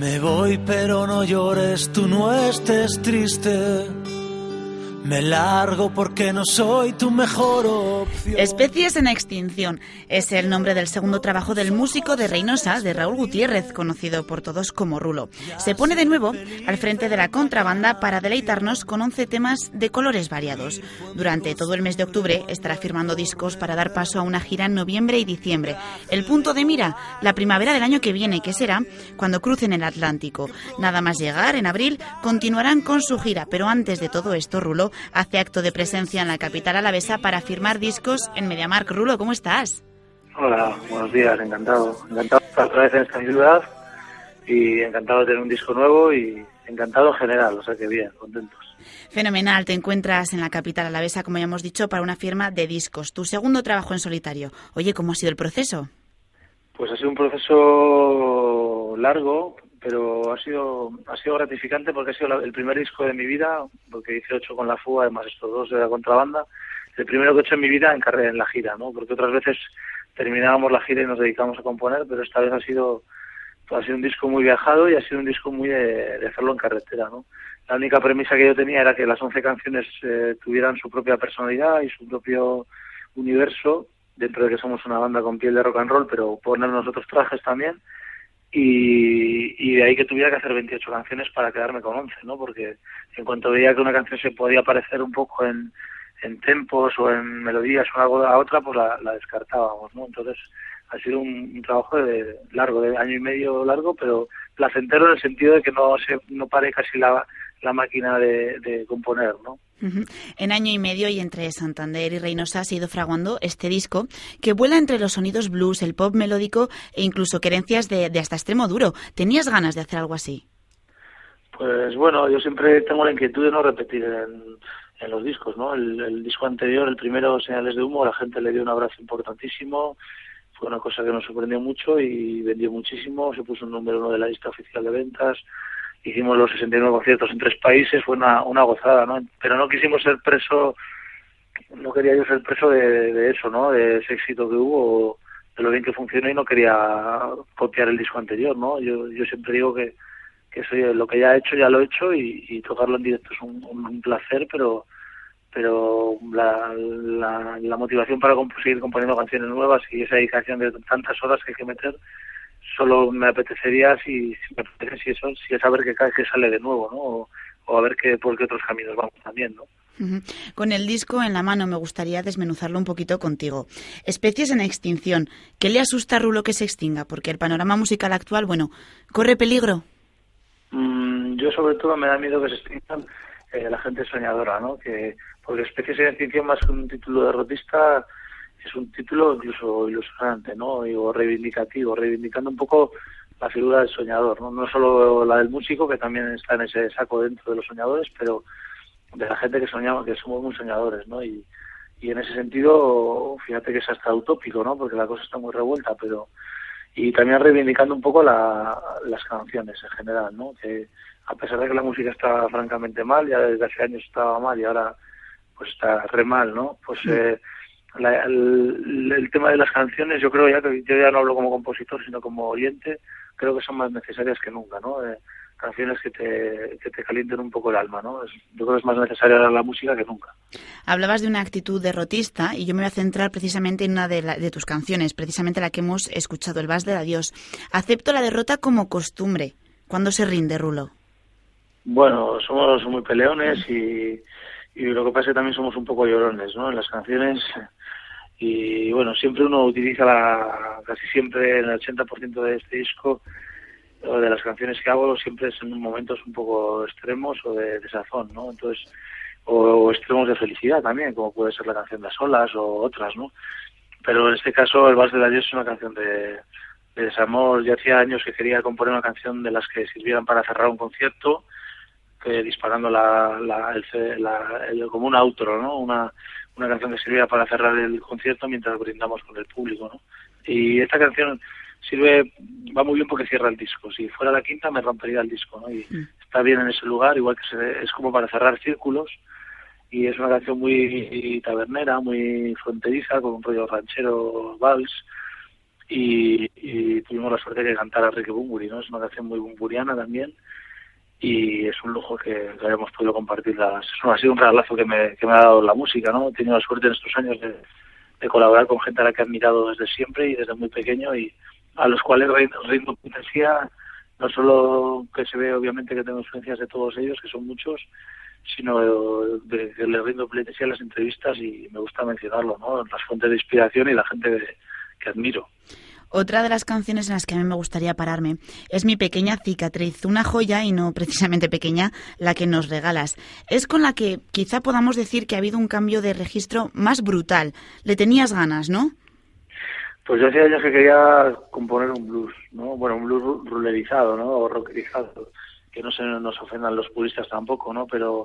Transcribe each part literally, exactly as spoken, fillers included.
Me voy pero no llores, tú no estés triste. Me largo porque no soy tu mejor opción. Especies en extinción es el nombre del segundo trabajo del músico de Reinosa, de Raúl Gutiérrez, conocido por todos como Rulo. Se pone de nuevo al frente de la contrabanda para deleitarnos con once temas de colores variados. Durante todo el mes de octubre estará firmando discos para dar paso a una gira en noviembre y diciembre. El punto de mira, la primavera del año que viene, que será cuando crucen el Atlántico. Nada más llegar, en abril, continuarán con su gira, pero antes de todo esto, Rulo hace acto de presencia en la capital alavesa para firmar discos en MediaMarkt. Rulo, ¿cómo estás? Hola, buenos días, encantado. Encantado de estar otra vez en esta ciudad y encantado de tener un disco nuevo y encantado en general, o sea que bien, contentos. Fenomenal, te encuentras en la capital alavesa, como ya hemos dicho, para una firma de discos. Tu segundo trabajo en solitario. Oye, ¿cómo ha sido el proceso? Pues ha sido un proceso largo, pero ha sido ha sido gratificante porque ha sido la, el primer disco de mi vida, porque hice ocho con La Fuga, además estos dos de la contrabanda, el primero que he hecho en mi vida en carrera, en la gira, ¿no? Porque otras veces terminábamos la gira y nos dedicamos a componer, pero esta vez ha sido ha sido un disco muy viajado y ha sido un disco muy de, de hacerlo en carretera, ¿no? La única premisa que yo tenía era que las once canciones eh, tuvieran su propia personalidad y su propio universo, dentro de que somos una banda con piel de rock and roll, pero ponernos otros trajes también. Y, y de ahí que tuviera que hacer veintiocho canciones para quedarme con once, ¿no? Porque en cuanto veía que una canción se podía parecer un poco en, en tempos o en melodías o algo a otra, pues la, la descartábamos, ¿no? Entonces ha sido un, un trabajo de largo, de año y medio largo, pero placentero en el sentido de que no se no pare casi la, la máquina de, de componer, ¿no? Uh-huh. En año y medio y entre Santander y Reinosa se ha ido fraguando este disco que vuela entre los sonidos blues, el pop melódico e incluso querencias de, de hasta extremo duro. ¿Tenías ganas de hacer algo así? Pues bueno, yo siempre tengo la inquietud de no repetir en, en los discos, ¿no? El, el disco anterior, el primero, Señales de Humo, la gente le dio un abrazo importantísimo, fue una cosa que nos sorprendió mucho y vendió muchísimo, se puso un número uno de la lista oficial de ventas. Hicimos los sesenta y nueve conciertos en tres países, fue una, una gozada, ¿no? Pero no quisimos ser preso, no quería yo ser preso de, de eso, ¿no? De ese éxito que hubo, de lo bien que funcionó y no quería copiar el disco anterior, ¿no? Yo yo siempre digo que, que soy lo que ya he hecho, ya lo he hecho y, y tocarlo en directo es un, un, un placer, pero pero la, la, la motivación para comp- seguir componiendo canciones nuevas y esa dedicación de tantas horas que hay que meter solo me apetecería si, si me apetece si eso si es saber que cada vez que sale de nuevo, ¿no? O, o a ver qué por qué otros caminos vamos también, ¿no? Uh-huh. Con el disco en la mano me gustaría desmenuzarlo un poquito contigo. Especies en extinción. ¿Qué le asusta a Rulo que se extinga? Porque el panorama musical actual, bueno, ¿corre peligro? Mm, yo sobre todo me da miedo que se extingan eh, la gente soñadora, ¿no? Que porque Especies en extinción, más que un título derrotista, es un título incluso ilusionante, ¿no? O reivindicativo, reivindicando un poco la figura del soñador, ¿no? No solo la del músico, que también está en ese saco dentro de los soñadores, pero de la gente que soñamos, que somos muy soñadores, ¿no? Y, y en ese sentido, fíjate que es hasta utópico, ¿no? Porque la cosa está muy revuelta, pero y también reivindicando un poco la, las canciones en general, ¿no? Que a pesar de que la música está francamente mal, ya desde hace años estaba mal y ahora pues está re mal, ¿no? Pues eh, la, el, el tema de las canciones, yo creo ya que yo ya no hablo como compositor, sino como oyente, creo que son más necesarias que nunca, ¿no? Eh, canciones que te, que te calienten un poco el alma, ¿no? Es, yo creo que es más necesaria la música que nunca. Hablabas de una actitud derrotista y yo me voy a centrar precisamente en una de, la, de tus canciones, precisamente la que hemos escuchado, El Vals del Adiós. Acepto la derrota como costumbre. ¿Cuándo se rinde, Rulo? Bueno, somos muy peleones y, y lo que pasa es que también somos un poco llorones, ¿no? En las canciones. Y bueno, siempre uno utiliza la, casi siempre en el ochenta por ciento de este disco, o de las canciones que hago, siempre es en momentos un poco extremos o de desazón, ¿no? Entonces, o, o extremos de felicidad también, como puede ser la canción de A Solas o otras, ¿no? Pero en este caso, El Vals del Adiós es una canción de, de desamor. Ya hacía años que quería componer una canción de las que sirvieran para cerrar un concierto, que disparando la, la, el, la el, como un outro, ¿no? Una, una canción que sirviera para cerrar el concierto mientras brindamos con el público, ¿no? Y esta canción sirve, va muy bien porque cierra el disco. Si fuera la quinta me rompería el disco, ¿no? Y mm. está bien en ese lugar, igual que se, es como para cerrar círculos, y es una canción muy tabernera, muy fronteriza, con un rollo ranchero, vals, y, y tuvimos la suerte de cantar a Ricky Bunbury, ¿no? Es una canción muy bumburiana también, y es un lujo que, que hayamos podido compartirla. Eso ha sido un regalazo que me, que me ha dado la música, ¿no? He tenido la suerte en estos años de, de colaborar con gente a la que he admirado desde siempre y desde muy pequeño, y a los cuales rindo pleitesía, no solo que se ve obviamente que tengo influencias de todos ellos, que son muchos, sino de que les rindo pleitesía en las entrevistas, y me gusta mencionarlo, ¿no? Las fuentes de inspiración y la gente de, que admiro. Otra de las canciones en las que a mí me gustaría pararme es Mi pequeña cicatriz, una joya y no precisamente pequeña, la que nos regalas. Es con la que quizá podamos decir que ha habido un cambio de registro más brutal. Le tenías ganas, ¿no? Pues yo hacía años que quería componer un blues, ¿no? Bueno, un blues rulerizado, ¿no? O rockerizado, que no se nos ofendan los puristas tampoco, ¿no? Pero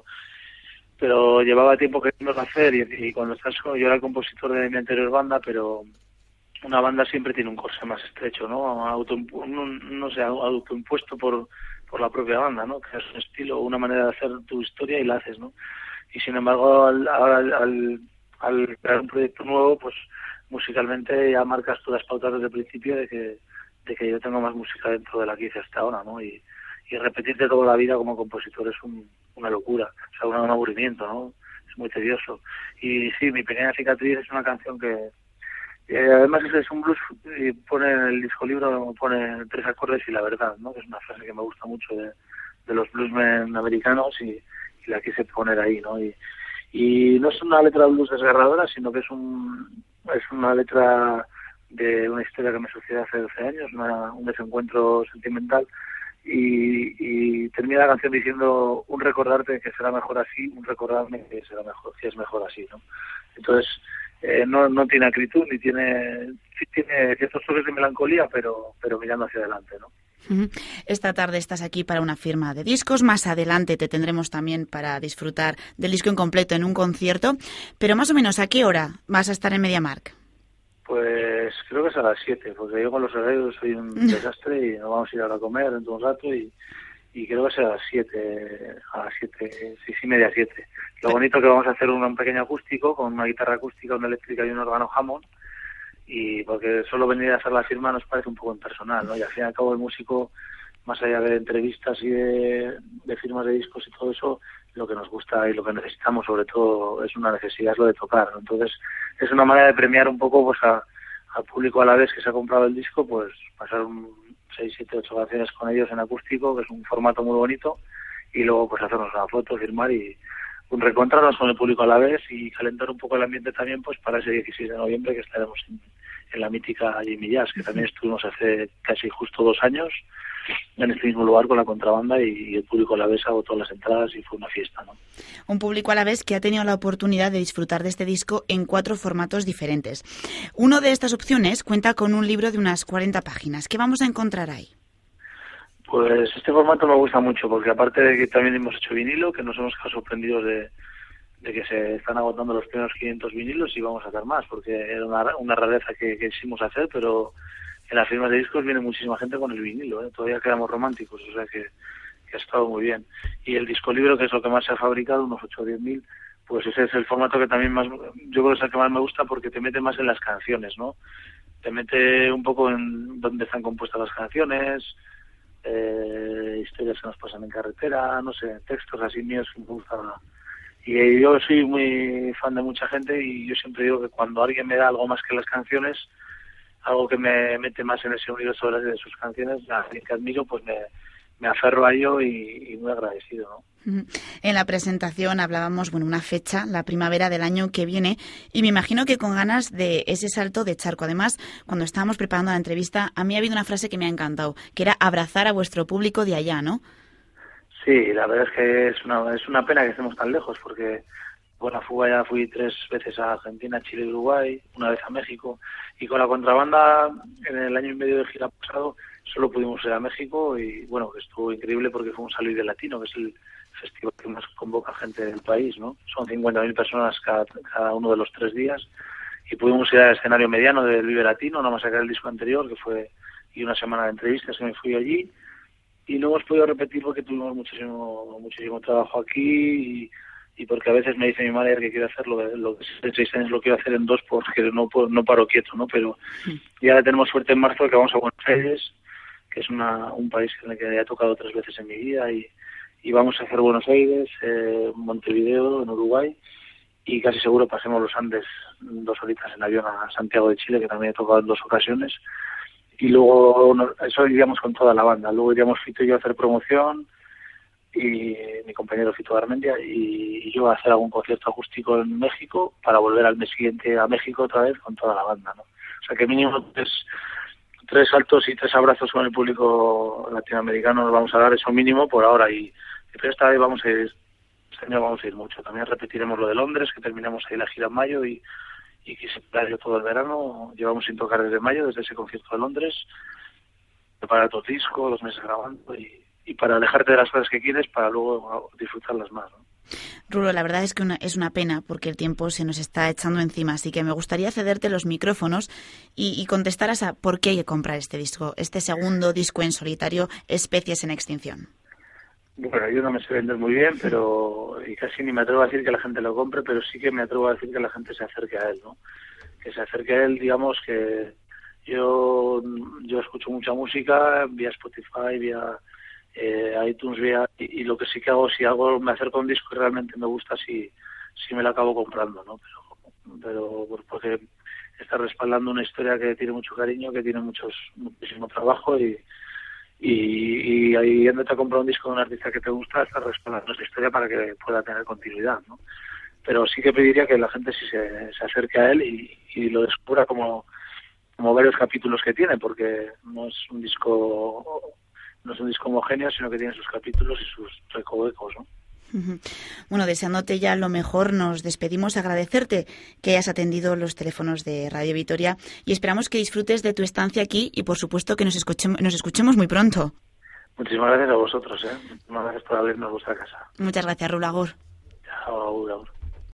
pero llevaba tiempo queriéndolo hacer, y, y cuando estás con... Yo era el compositor de mi anterior banda, pero una banda siempre tiene un corsé más estrecho, ¿no? Auto, no, no sé, autoimpuesto por, por la propia banda, ¿no? Que es un estilo, una manera de hacer tu historia y la haces, ¿no? Y sin embargo, al, al, al, al crear un proyecto nuevo, pues musicalmente ya marcas todas las pautas desde el principio de que, de que yo tengo más música dentro de la que hice hasta ahora, ¿no? Y, y repetirte toda la vida como compositor es un, una locura, o sea, un, un aburrimiento, ¿no? Es muy tedioso. Y sí, Mi pequeña cicatriz es una canción que Eh, además es un blues, y pone en el disco libro, pone tres acordes y la verdad, ¿no? Que es una frase que me gusta mucho de, de los bluesmen americanos, y, y la quise poner ahí, ¿no? Y, y no es una letra de blues desgarradora, sino que es un es una letra de una historia que me sucedió hace doce años, una, un desencuentro sentimental, y, y termina la canción diciendo: un recordarte que será mejor así, un recordarme que será mejor, que es mejor así, ¿no? Entonces, Eh, no no tiene acritud, ni tiene sí tiene ciertos toques de melancolía, pero pero mirando hacia adelante, ¿no? Esta tarde estás aquí para una firma de discos, más adelante te tendremos también para disfrutar del disco en completo en un concierto, pero más o menos ¿a qué hora vas a estar en MediaMarkt? Pues creo que es a las siete, porque yo con los horarios soy un desastre y nos vamos a ir a comer dentro de un rato, y y creo que será a las siete, a las siete, seis y media, siete. Lo bonito que vamos a hacer un, un pequeño acústico, con una guitarra acústica, una eléctrica y un órgano Hammond, y porque solo venir a hacer la firma nos parece un poco impersonal, ¿no? Y al fin y al cabo el músico, más allá de entrevistas y de, de firmas de discos y todo eso, lo que nos gusta y lo que necesitamos sobre todo es una necesidad, es lo de tocar, ¿no? Entonces es una manera de premiar un poco pues a, al público a la vez que se ha comprado el disco, pues pasar un seis, siete, ocho canciones con ellos en acústico, que es un formato muy bonito, y luego pues hacernos una foto, firmar y un reencontrarnos con el público a la vez y calentar un poco el ambiente también pues para ese dieciséis de noviembre que estaremos en, en la mítica Jimmy Jazz, que también estuvimos hace casi justo dos años en este mismo lugar con la contrabanda, y, y el público a la vez agotó las entradas y fue una fiesta, ¿no? Un público a la vez que ha tenido la oportunidad de disfrutar de este disco en cuatro formatos diferentes. Uno de estas opciones cuenta con un libro de unas cuarenta páginas. ¿Qué vamos a encontrar ahí? Pues este formato me gusta mucho, porque aparte de que también hemos hecho vinilo, que nos hemos quedado sorprendidos de, de que se están agotando los primeros quinientos vinilos, y vamos a hacer más, porque era una, una rareza que, que quisimos hacer, pero en las firmas de discos viene muchísima gente con el vinilo, ¿eh? Todavía quedamos románticos, o sea que, que ha estado muy bien. Y el disco libro, que es lo que más se ha fabricado, unos ocho o diez mil, pues ese es el formato que también más, yo creo que es el que más me gusta, porque te mete más en las canciones, ¿no? Te mete un poco en dónde están compuestas las canciones, eh, historias que nos pasan en carretera, no sé, textos así míos que me gustan. Y yo soy muy fan de mucha gente, y yo siempre digo que cuando alguien me da algo más que las canciones, algo que me mete más en ese universo de sus canciones, a alguien que admiro, pues me, me aferro a ello y, y muy agradecido, ¿no? En la presentación hablábamos, bueno, una fecha, la primavera del año que viene, y me imagino que con ganas de ese salto de charco. Además, cuando estábamos preparando la entrevista, a mí ha habido una frase que me ha encantado, que era abrazar a vuestro público de allá, ¿no? Sí, la verdad es que es una, es una pena que estemos tan lejos, porque con la fuga ya fui tres veces a Argentina, Chile y Uruguay, una vez a México, y con la contrabanda en el año y medio de gira pasado solo pudimos ir a México, y bueno, que estuvo increíble porque fuimos a Luis de Latino, que es el festival que más convoca gente del país, ¿no? Son cincuenta mil personas cada, cada uno de los tres días, y pudimos ir al escenario mediano del Vive Latino, no más sacar el disco anterior, que fue, y una semana de entrevistas que me fui allí, y no hemos podido repetir porque tuvimos muchísimo muchísimo trabajo aquí, y, y porque a veces me dice mi madre que quiero hacerlo, lo que en seis años lo quiero hacer en dos porque no puedo, no paro quieto, ¿no? Pero ya tenemos suerte en marzo que vamos a Buenos Aires, que es una, un país en el que ya he tocado tres veces en mi vida, y, y vamos a hacer Buenos Aires, eh, Montevideo, en Uruguay, y casi seguro pasemos los Andes dos horitas en avión a Santiago de Chile, que también he tocado en dos ocasiones, y luego no, eso iríamos con toda la banda. Luego iríamos Fito y yo a hacer promoción, y mi compañero Fito Garmendia, y, y yo a hacer algún concierto acústico en México para volver al mes siguiente a México otra vez con toda la banda, ¿no? O sea que mínimo tres, tres saltos y tres abrazos con el público latinoamericano nos vamos a dar, eso mínimo por ahora, y pero esta vez vamos a ir, este año vamos a ir mucho. También repetiremos lo de Londres, que terminamos ahí la gira en mayo, y, y quise esperar yo todo el verano. Llevamos sin tocar desde mayo, desde ese concierto de Londres, preparar tu disco, dos meses grabando, y, y para alejarte de las cosas que quieres, para luego disfrutarlas más, ¿no? Rulo, la verdad es que una, es una pena porque el tiempo se nos está echando encima, así que me gustaría cederte los micrófonos y, y contestaras a por qué hay que comprar este disco, este segundo disco en solitario, Especies en Extinción. Bueno, yo no me sé vender muy bien, pero y casi ni me atrevo a decir que la gente lo compre, pero sí que me atrevo a decir que la gente se acerque a él, ¿no? Que se acerque a él, digamos que yo yo escucho mucha música vía Spotify, vía eh, iTunes, vía y, y lo que sí que hago, si algo me acerco a un disco que realmente me gusta, sí, sí me lo acabo comprando, ¿no? Pero, pero porque está respaldando una historia que tiene mucho cariño, que tiene muchos muchísimo trabajo, y y, y ahí yéndote a comprar un disco de un artista que te gusta, estás respaldando esa historia para que pueda tener continuidad, ¿no? Pero sí que pediría que la gente sí se, se acerque a él y, y lo descubra como, como varios capítulos que tiene, porque no es un disco no es un disco homogéneo, sino que tiene sus capítulos y sus recovecos, ¿no? Bueno, deseándote ya lo mejor, nos despedimos, agradecerte que hayas atendido los teléfonos de Radio Vitoria y esperamos que disfrutes de tu estancia aquí y, por supuesto, que nos escuchemos, nos escuchemos muy pronto. Muchísimas gracias a vosotros, ¿eh? Muchísimas gracias por abrirnos vuestra casa. Muchas gracias, Rulo. Agur. Chao, agur, agur.